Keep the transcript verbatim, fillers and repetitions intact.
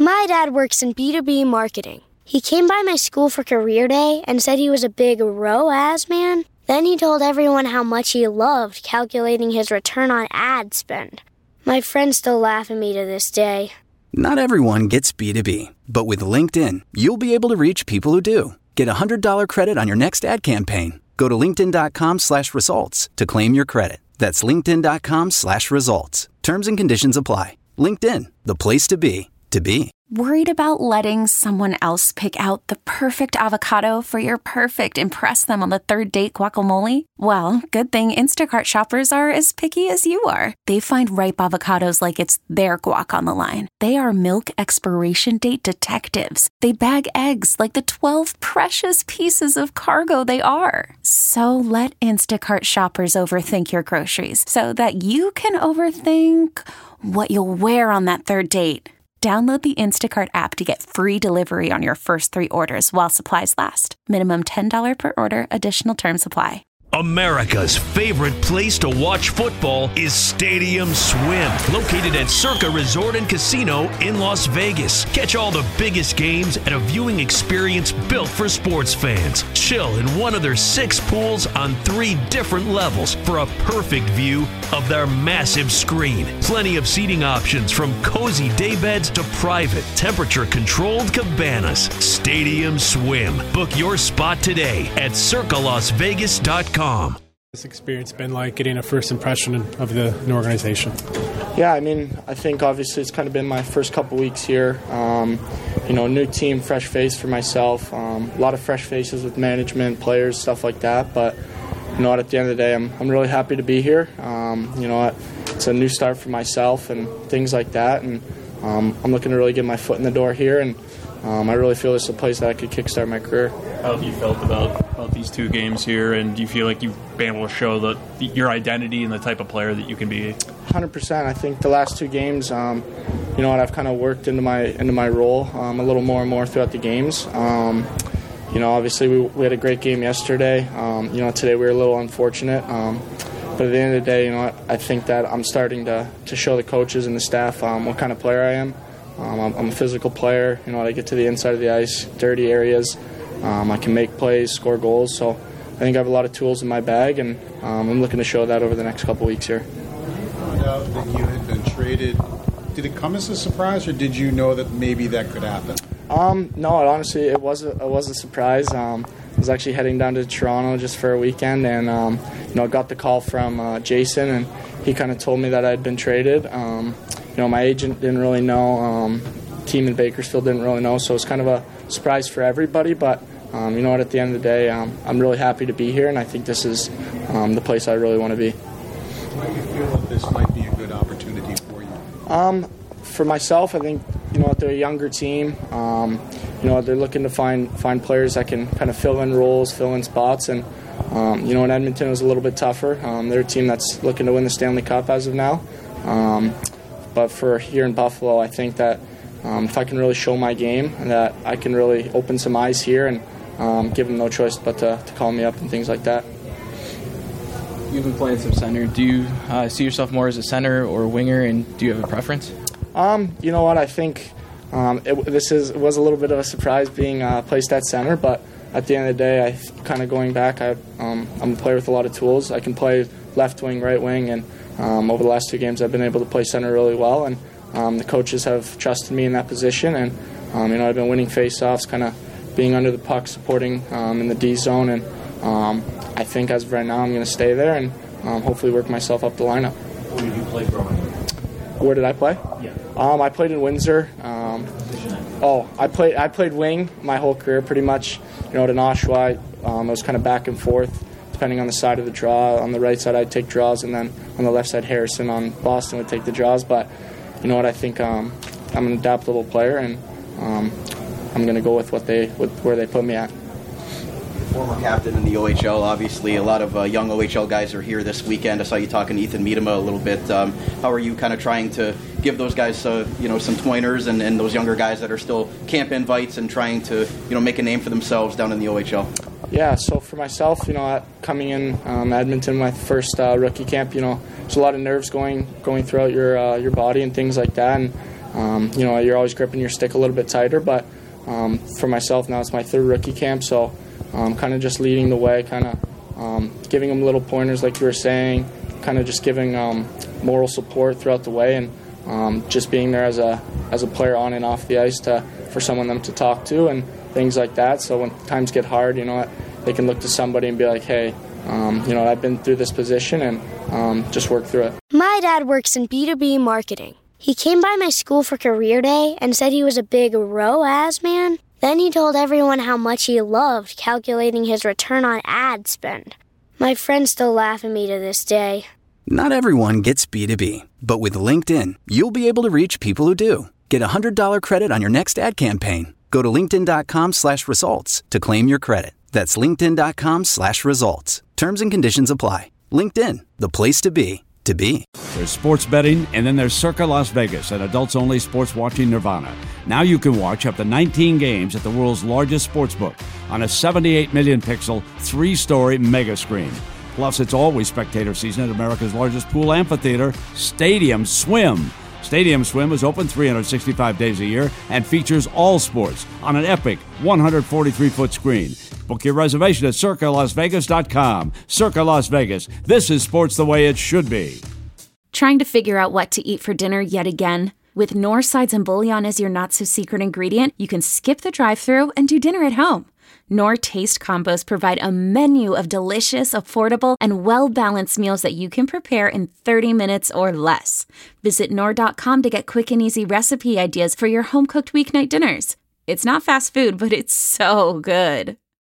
My dad works in B two B marketing. He came by my school for career day and said he was a big R O A S man. Then he told everyone how much he loved calculating his return on ad spend. My friends still laugh at me to this day. Not everyone gets B two B, but with LinkedIn, you'll be able to reach people who do. Get a one hundred dollars credit on your next ad campaign. Go to linkedin.com slash results to claim your credit. That's linkedin.com slash results. Terms and conditions apply. LinkedIn, the place to be, to be. Worried about letting someone else pick out the perfect avocado for your perfect impress them on the third date guacamole? Well, good thing Instacart shoppers are as picky as you are. They find ripe avocados like it's their guac on the line. They are milk expiration date detectives. They bag eggs like the twelve precious pieces of cargo they are. So let Instacart shoppers overthink your groceries so that you can overthink what you'll wear on that third date. Download the Instacart app to get free delivery on your first three orders while supplies last. Minimum ten dollars per order. Additional terms apply. America's favorite place to watch football is Stadium Swim, located at Circa Resort and Casino in Las Vegas. Catch all the biggest games at a viewing experience built for sports fans. Chill in one of their six pools on three different levels for a perfect view of their massive screen. Plenty of seating options from cozy daybeds to private, temperature-controlled cabanas. Stadium Swim. Book your spot today at circa las vegas dot com. What's this experience been like, getting a first impression of the new organization? Yeah, I mean, I think obviously it's kind of been my first couple weeks here. Um, you know, new team, fresh face for myself. Um, a lot of fresh faces with management, players, stuff like that. But, you know, at the end of the day, I'm I'm really happy to be here. Um, you know, it's a new start for myself and things like that. And um, I'm looking to really get my foot in the door here. And um, I really feel this is a place that I could kickstart my career. How have you felt about, about these two games here, and do you feel like you've been able to show the, the, your identity and the type of player that you can be? one hundred percent. I think the last two games, um, you know what, I've kind of worked into my into my role um, a little more and more throughout the games. Um, you know, obviously we, we had a great game yesterday. Um, you know, today we were a little unfortunate. Um, but at the end of the day, you know what, I think that I'm starting to, to show the coaches and the staff um, what kind of player I am. Um, I'm, I'm a physical player. You know, I get to the inside of the ice, dirty areas. Um, I can make plays, score goals, so I think I have a lot of tools in my bag, and um, I'm looking to show that over the next couple weeks here. You found out that you had been traded. Did it come as a surprise, or did you know that maybe that could happen? Um, no, it, honestly, it was a, it was a surprise. Um, I was actually heading down to Toronto just for a weekend, and um, you know, I got the call from uh, Jason, and he kind of told me that I'd been traded. Um, you know, my agent didn't really know. Um, team in Bakersfield didn't really know, so it was kind of a surprise for everybody, but um, you know what, at the end of the day, um, I'm really happy to be here, and I think this is um, the place I really want to be. Why do you feel that this might be a good opportunity for you? Um, for myself, I think, you know, they're a younger team. Um, you know, they're looking to find find players that can kind of fill in roles, fill in spots, and um, you know, in Edmonton it was a little bit tougher. Um, they're a team that's looking to win the Stanley Cup as of now. Um, but for here in Buffalo, I think that Um, if I can really show my game, that I can really open some eyes here and um, give them no choice but to, to call me up and things like that. You've been playing some center. Do you uh, see yourself more as a center or a winger, and do you have a preference? Um, you know what, I think um, it, this is it was a little bit of a surprise being uh, placed at center, but at the end of the day, I kind of going back, I, um, I'm a player with a lot of tools. I can play left wing, right wing, and um, over the last two games I've been able to play center really well, and Um, the coaches have trusted me in that position, and um, you know, I've been winning face-offs, kind of being under the puck, supporting um, in the D zone, and um, I think as of right now, I'm going to stay there and um, hopefully work myself up the lineup. Where did you play growing up? Where did I play? Yeah. Um, I played in Windsor. Um, oh, I played I played wing my whole career, pretty much. You know, at Oshawa, um, I was kind of back and forth, depending on the side of the draw. On the right side, I'd take draws, and then on the left side, Harrison on Boston would take the draws, but. You know what? I think um, I'm an adaptable player, and um, I'm going to go with what they with where they put me at. Former captain in the O H L, obviously. A lot of uh, young O H L guys are here this weekend. I saw you talking to Ethan Miedema a little bit. Um, how are you kind of trying to give those guys, uh, you know, some pointers, and, and those younger guys that are still camp invites and trying to, you know, make a name for themselves down in the O H L? Yeah, so for myself, you know, coming in um, Edmonton, my first uh, rookie camp, you know, there's a lot of nerves going going throughout your uh, your body and things like that. And um, you know, you're always gripping your stick a little bit tighter. But um, for myself now, it's my third rookie camp, so um, kind of just leading the way, kind of um, giving them little pointers like you were saying, kind of just giving um, moral support throughout the way, and um, just being there as a as a player on and off the ice to for someone them to talk to and things like that. So when times get hard, you know, they can look to somebody and be like, hey, um, you know, I've been through this position, and um, just work through it. My dad works in B two B marketing. He came by my school for career day and said he was a big R O A S man. Then he told everyone how much he loved calculating his return on ad spend. My friends still laugh at me to this day. Not everyone gets B two B, but with LinkedIn, you'll be able to reach people who do. Get a one hundred dollars credit on your next ad campaign. Go to linkedin.com slash results to claim your credit. That's linkedin.com slash results. Terms and conditions apply. LinkedIn, the place to be, to be. There's sports betting, and then there's Circa Las Vegas, an adults-only sports watching nirvana. Now you can watch up to nineteen games at the world's largest sportsbook on a seventy-eight million pixel, three-story mega screen. Plus, it's always spectator season at America's largest pool amphitheater, Stadium Swim. Stadium Swim is open three hundred sixty-five days a year and features all sports on an epic one hundred forty-three foot screen. Book your reservation at circa las vegas dot com. Circa Las Vegas. This is sports the way it should be. Trying to figure out what to eat for dinner yet again? With Knorr sides and bouillon as your not-so-secret ingredient, you can skip the drive-thru and do dinner at home. Knorr Taste Combos provide a menu of delicious, affordable, and well-balanced meals that you can prepare in thirty minutes or less. Visit Knorr dot com to get quick and easy recipe ideas for your home-cooked weeknight dinners. It's not fast food, but it's so good.